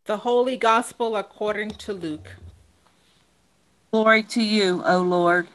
The Holy Gospel according to Luke. Glory to you, O Lord.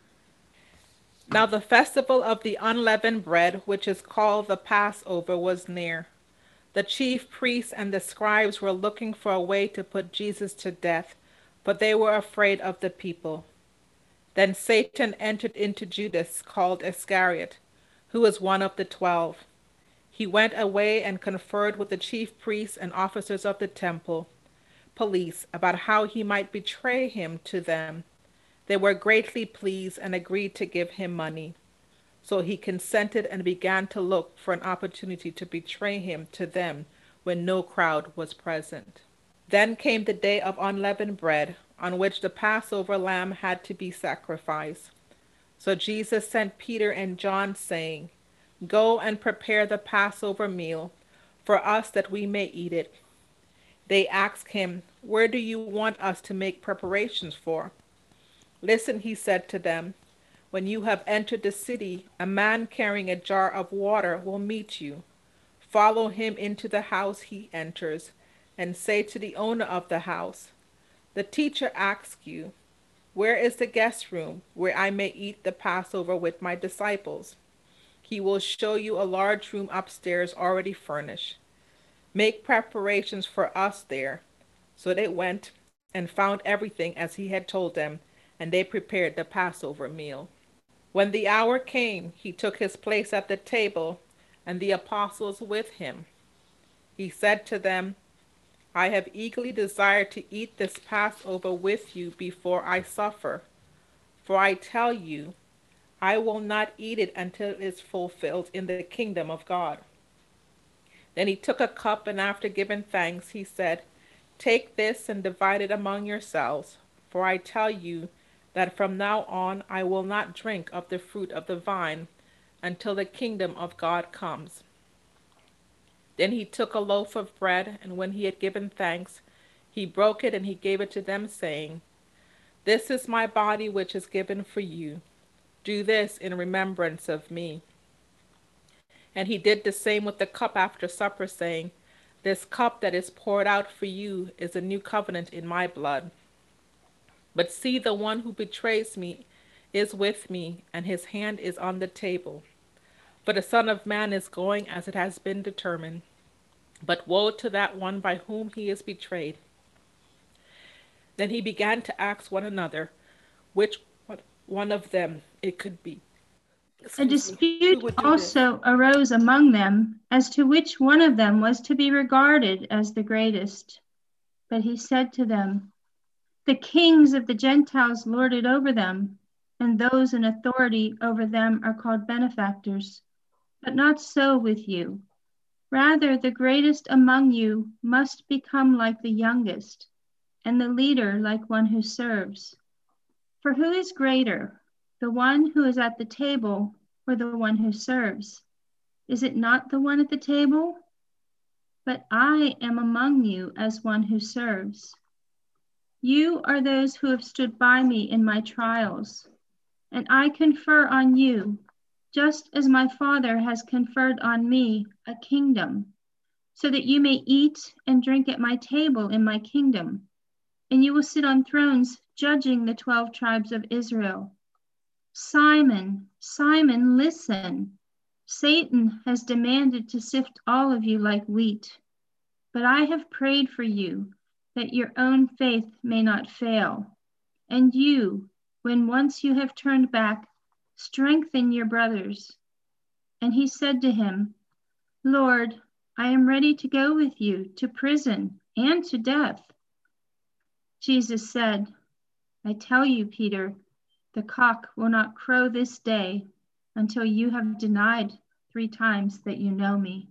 Now the festival of the unleavened bread, which is called the Passover, was near. The chief priests and the scribes were looking for a way to put Jesus to death, but they were afraid of the people. Then Satan entered into Judas, called Iscariot, who was one of the 12. He went away and conferred with the chief priests and officers of the temple police about how he might betray him to them. They were greatly pleased and agreed to give him money. So he consented and began to look for an opportunity to betray him to them when no crowd was present. Then came the day of unleavened bread, on which the Passover lamb had to be sacrificed. So Jesus sent Peter and John, saying, Go and prepare the Passover meal for us that we may eat it. They asked him, Where do you want us to make preparations for? Listen, he said to them, when you have entered the city, a man carrying a jar of water will meet you. Follow him into the house he enters, and say to the owner of the house, The teacher asks you, Where is the guest room where I may eat the Passover with my disciples? He will show you a large room upstairs already furnished. Make preparations for us there. So they went and found everything as he had told them, and they prepared the Passover meal. When the hour came, he took his place at the table, and the apostles with him. He said to them, I have eagerly desired to eat this Passover with you before I suffer. For I tell you, I will not eat it until it is fulfilled in the kingdom of God. Then he took a cup, and after giving thanks, he said, Take this and divide it among yourselves. For I tell you that from now on I will not drink of the fruit of the vine until the kingdom of God comes. Then he took a loaf of bread, and when he had given thanks, he broke it and he gave it to them, saying, This is my body which is given for you. Do this in remembrance of me. And he did the same with the cup after supper, saying, This cup that is poured out for you is a new covenant in my blood. But see, the one who betrays me is with me, and his hand is on the table. For the Son of Man is going as it has been determined. But woe to that one by whom he is betrayed. Then he began to ask one another which one of them it could be. A Excuse me. dispute Who would do this? also arose among them as to which one of them was to be regarded as the greatest. But he said to them, The kings of the Gentiles lord it over them, and those in authority over them are called benefactors. But not so with you. Rather, the greatest among you must become like the youngest, and the leader like one who serves. For who is greater, the one who is at the table or the one who serves? Is it not the one at the table? But I am among you as one who serves. You are those who have stood by me in my trials, and I confer on you, just as my Father has conferred on me, a kingdom, so that you may eat and drink at my table in my kingdom, and you will sit on thrones judging the 12 tribes of Israel. Simon, Simon, listen. Satan has demanded to sift all of you like wheat, but I have prayed for you that your own faith may not fail. And you, when once you have turned back, strengthen your brothers. And he said to him, Lord, I am ready to go with you to prison and to death. Jesus said, I tell you, Peter, the cock will not crow this day until you have denied 3 times that you know me.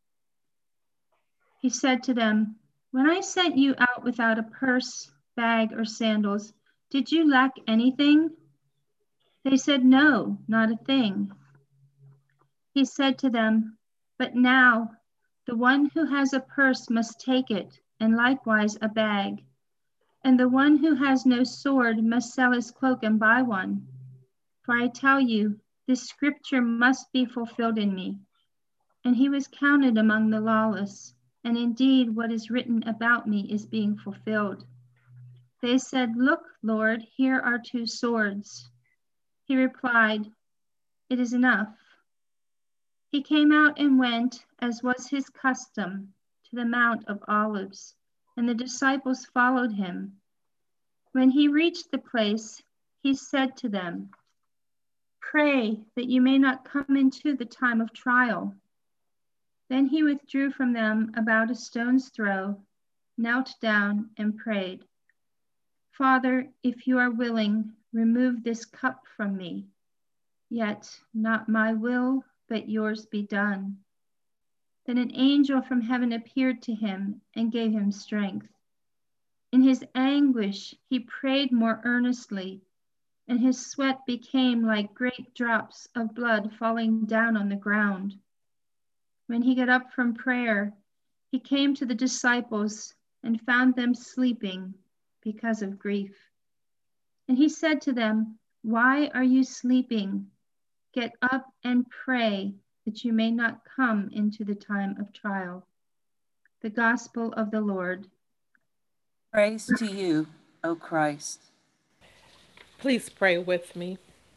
He said to them, When I sent you out without a purse, bag, or sandals, did you lack anything? They said, No, not a thing. He said to them, But now the one who has a purse must take it, and likewise a bag. And the one who has no sword must sell his cloak and buy one. For I tell you, this scripture must be fulfilled in me. And he was counted among the lawless, and indeed what is written about me is being fulfilled." They said, "Look, Lord, here are 2 swords." He replied, "It is enough." He came out and went, as was his custom, to the Mount of Olives, and the disciples followed him. When he reached the place, he said to them, "Pray that you may not come into the time of trial." Then he withdrew from them about a stone's throw, knelt down, and prayed, "Father, if you are willing, remove this cup from me. Yet not my will, but yours be done." Then an angel from heaven appeared to him and gave him strength. In his anguish, he prayed more earnestly, and his sweat became like great drops of blood falling down on the ground. When he got up from prayer, he came to the disciples and found them sleeping because of grief. And he said to them, "Why are you sleeping? Get up and pray that you may not come into the time of trial." The Gospel of the Lord. Praise to you, O Christ. Please pray with me.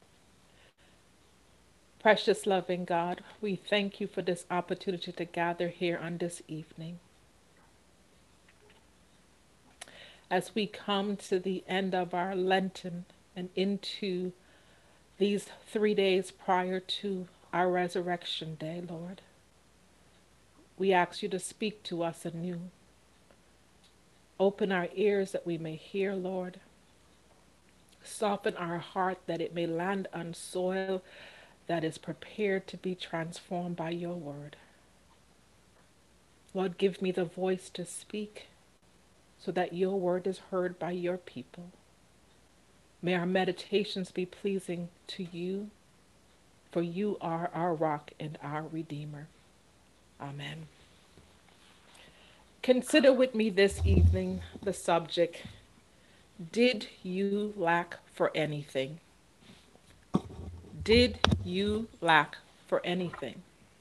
Precious loving God, we thank you for this opportunity to gather here on this evening. As we come to the end of our Lenten and into these 3 days prior to our resurrection day, Lord, we ask you to speak to us anew. Open our ears that we may hear, Lord. Soften our heart that it may land on soil that is prepared to be transformed by your word. Lord, give me the voice to speak so that your word is heard by your people. May our meditations be pleasing to you, for you are our rock and our redeemer. Amen. Consider with me this evening the subject, did you lack for anything? Did you lack for anything?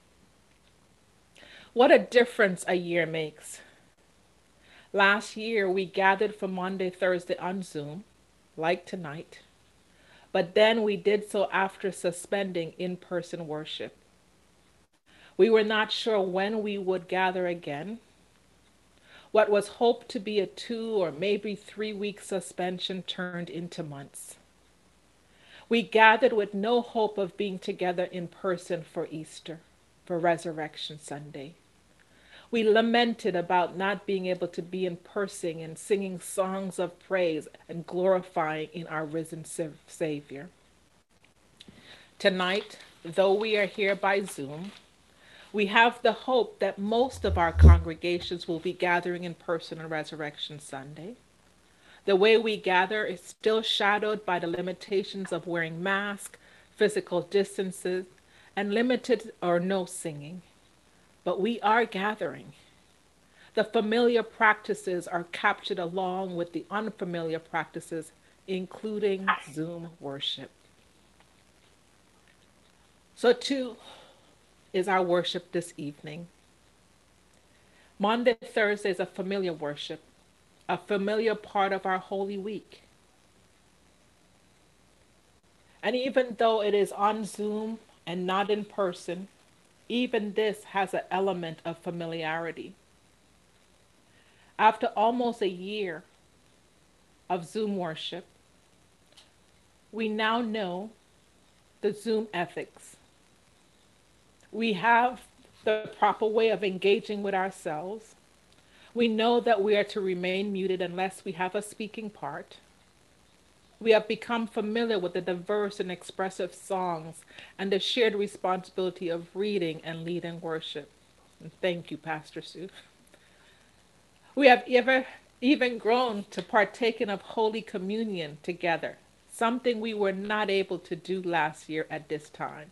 What a difference a year makes. Last year, we gathered for Monday, Thursday on Zoom, like tonight, but then we did so after suspending in-person worship. We were not sure when we would gather again. What was hoped to be a 2 or maybe 3-week suspension turned into months. We gathered with no hope of being together in person for Easter, for Resurrection Sunday. We lamented about not being able to be in person and singing songs of praise and glorifying in our risen Savior. Tonight, though we are here by Zoom, we have the hope that most of our congregations will be gathering in person on Resurrection Sunday. The way we gather is still shadowed by the limitations of wearing masks, physical distances, and limited or no singing. But we are gathering. The familiar practices are captured along with the unfamiliar practices, including Zoom worship. So too is our worship this evening. Monday, Thursday is a familiar worship, a familiar part of our Holy Week. And even though it is on Zoom and not in person, even this has an element of familiarity. After almost a year of Zoom worship, we now know the Zoom ethics. We have the proper way of engaging with ourselves. We know that we are to remain muted unless we have a speaking part. We have become familiar with the diverse and expressive songs and the shared responsibility of reading and leading worship. And thank you, Pastor Sue. We have even grown to partaking of Holy Communion together, something we were not able to do last year at this time.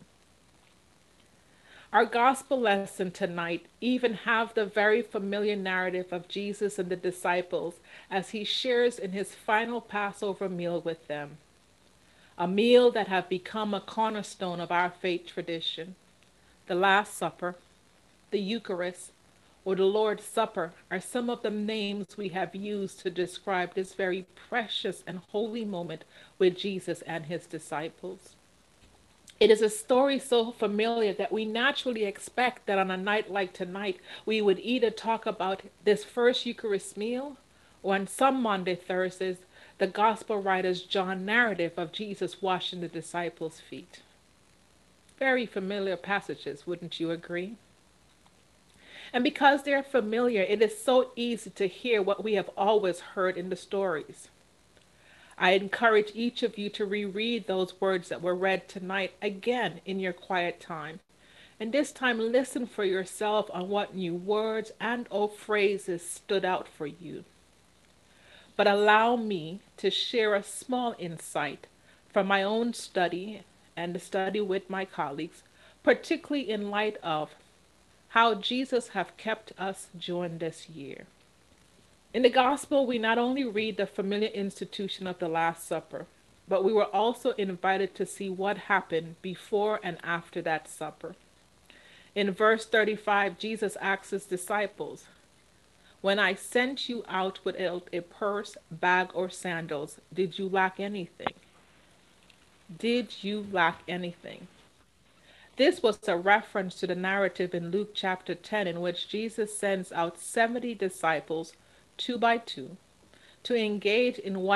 Our gospel lesson tonight even have the very familiar narrative of Jesus and the disciples as he shares in his final Passover meal with them, a meal that have become a cornerstone of our faith tradition, the Last Supper, the Eucharist, or the Lord's Supper are some of the names we have used to describe this very precious and holy moment with Jesus and his disciples. It is a story so familiar that we naturally expect that on a night like tonight, we would either talk about this first Eucharist meal, or on some Monday, Thursdays, the Gospel writer's John narrative of Jesus washing the disciples' feet. Very familiar passages, wouldn't you agree? And because they're familiar, it is so easy to hear what we have always heard in the stories. I encourage each of you to reread those words that were read tonight again in your quiet time. And this time listen for yourself on what new words and or phrases stood out for you. But allow me to share a small insight from my own study and the study with my colleagues, particularly in light of how Jesus have kept us during this year. In the Gospel, we not only read the familiar institution of the Last Supper, but we were also invited to see what happened before and after that supper. In verse 35, Jesus asks his disciples, "When I sent you out without a purse, bag, or sandals, did you lack anything?" Did you lack anything? This was a reference to the narrative in Luke chapter 10 in which Jesus sends out 70 disciples, two by two, to engage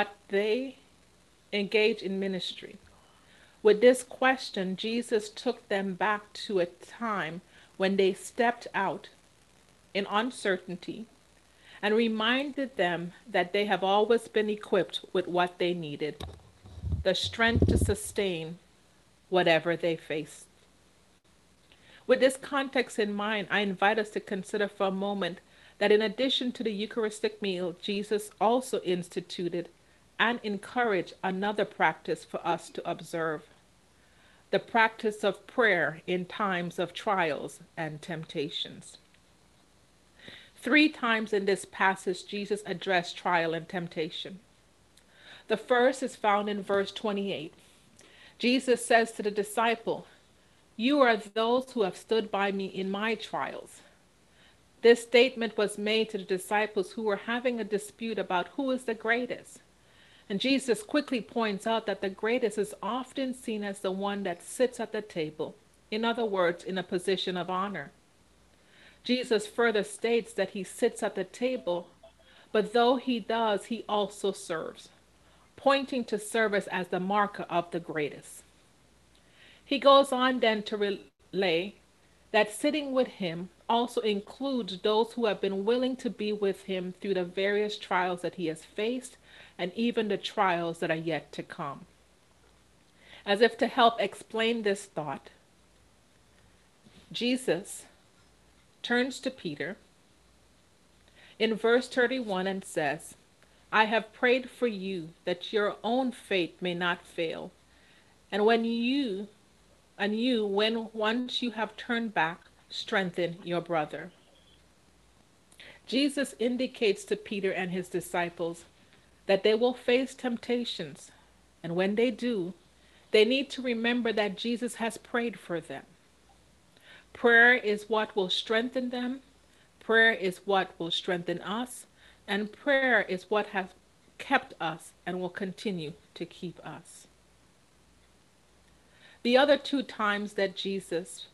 in ministry. With this question, Jesus took them back to a time when they stepped out in uncertainty and reminded them that they have always been equipped with what they needed, the strength to sustain whatever they faced. With this context in mind, I invite us to consider for a moment that in addition to the Eucharistic meal, Jesus also instituted and encouraged another practice for us to observe: the practice of prayer in times of trials and temptations. 3 times in this passage, Jesus addressed trial and temptation. The first is found in verse 28. Jesus says to the disciple, "You are those who have stood by me in my trials." This statement was made to the disciples who were having a dispute about who is the greatest. And Jesus quickly points out that the greatest is often seen as the one that sits at the table, in other words, in a position of honor. Jesus further states that he sits at the table, but though he does, he also serves, pointing to service as the marker of the greatest. He goes on then to relay that sitting with him also includes those who have been willing to be with him through the various trials that he has faced and even the trials that are yet to come. As if to help explain this thought, Jesus turns to Peter in verse 31 and says, "I have prayed for you that your own faith may not fail. And when once you have turned back, strengthen your brother." Jesus indicates to Peter and his disciples that they will face temptations, and when they do, they need to remember that Jesus has prayed for them. Prayer is what will strengthen them, prayer is what will strengthen us, and prayer is what has kept us and will continue to keep us. The other 2 times that Jesus,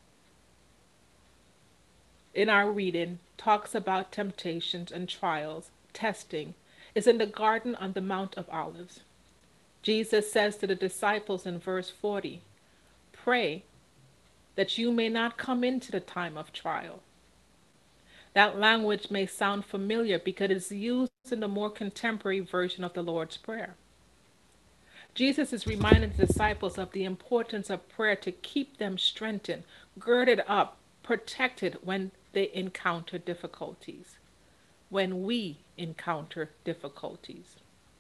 in our reading, talks about temptations and trials, testing, is in the garden on the Mount of Olives. Jesus says to the disciples in verse 40, "Pray that you may not come into the time of trial." That language may sound familiar because it is used in the more contemporary version of the Lord's Prayer. Jesus is reminding the disciples of the importance of prayer to keep them strengthened, girded up, protected when they encounter difficulties, when we encounter difficulties.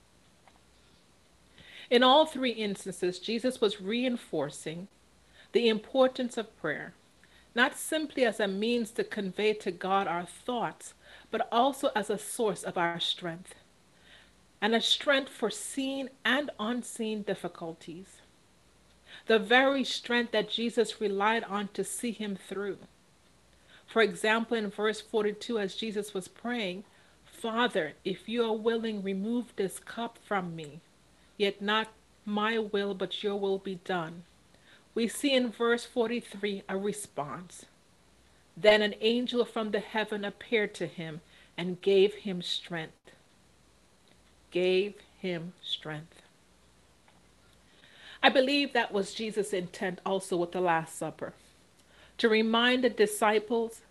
In all 3 instances, Jesus was reinforcing the importance of prayer, not simply as a means to convey to God our thoughts, but also as a source of our strength, and a strength for seen and unseen difficulties. The very strength that Jesus relied on to see him through. For example, in verse 42, as Jesus was praying, Father, if you are willing, remove this cup from me, yet not my will, but your will be done. We see in verse 43 a response. Then an angel from the heaven appeared to him and gave him strength. Gave him strength. I believe that was Jesus' intent also with the Last Supper, to remind the disciples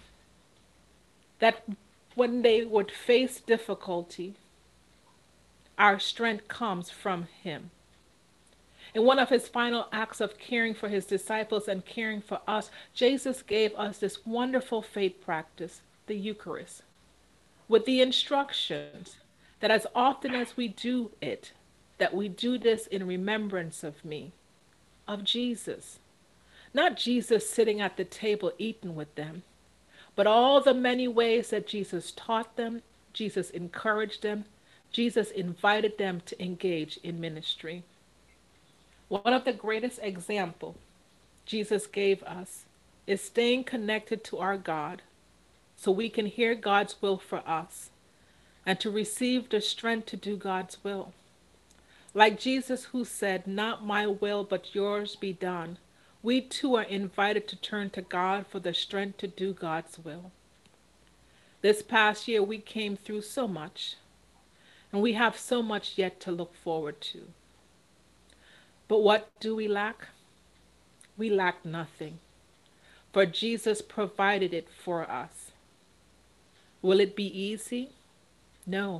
that when they would face difficulty, our strength comes from him. In one of his final acts of caring for his disciples and caring for us, Jesus gave us this wonderful faith practice, the Eucharist, with the instructions that as often as we do it, that we do this in remembrance of me, of Jesus. Not Jesus sitting at the table eating with them, but all the many ways that Jesus taught them, Jesus encouraged them, Jesus invited them to engage in ministry. One of the greatest examples Jesus gave us is staying connected to our God so we can hear God's will for us and to receive the strength to do God's will. Like Jesus, who said, "Not my will, but yours be done," we too are invited to turn to God for the strength to do God's will. This past year, we came through so much, and we have so much yet to look forward to. But what do we lack? We lack nothing, for Jesus provided it for us. Will it be easy? No.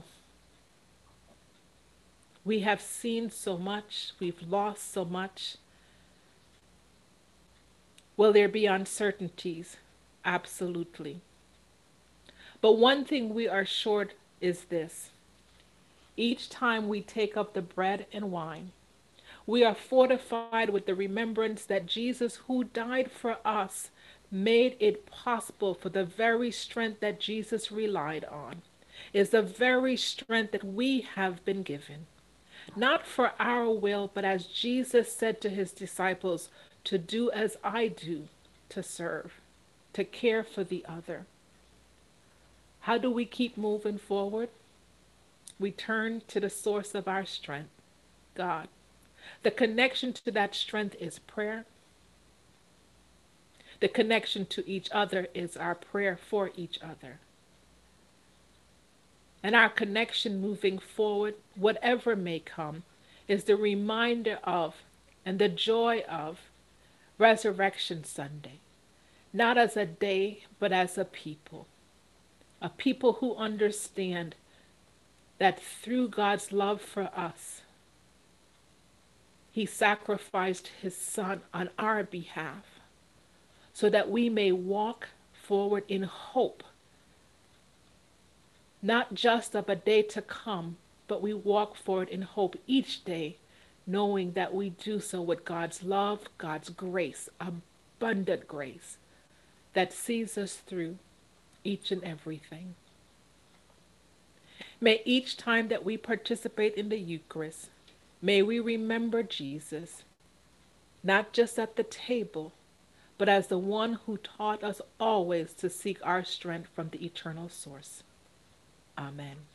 We have seen so much, we've lost so much. Will there be uncertainties? Absolutely. But one thing we are sure is this: each time we take up the bread and wine, we are fortified with the remembrance that Jesus, who died for us, made it possible for the very strength that Jesus relied on, is the very strength that we have been given. Not for our will, but as Jesus said to his disciples, to do as I do, to serve, to care for the other. How do we keep moving forward? We turn to the source of our strength, God. The connection to that strength is prayer. The connection to each other is our prayer for each other. And our connection moving forward, whatever may come, is the reminder of and the joy of Resurrection Sunday. Not as a day, but as a people. A people who understand that through God's love for us, he sacrificed his son on our behalf so that we may walk forward in hope, not just of a day to come, but we walk forward in hope each day, knowing that we do so with God's love, God's grace, abundant grace that sees us through each and everything. May each time that we participate in the Eucharist, may we remember Jesus, not just at the table, but as the one who taught us always to seek our strength from the eternal source. Amen.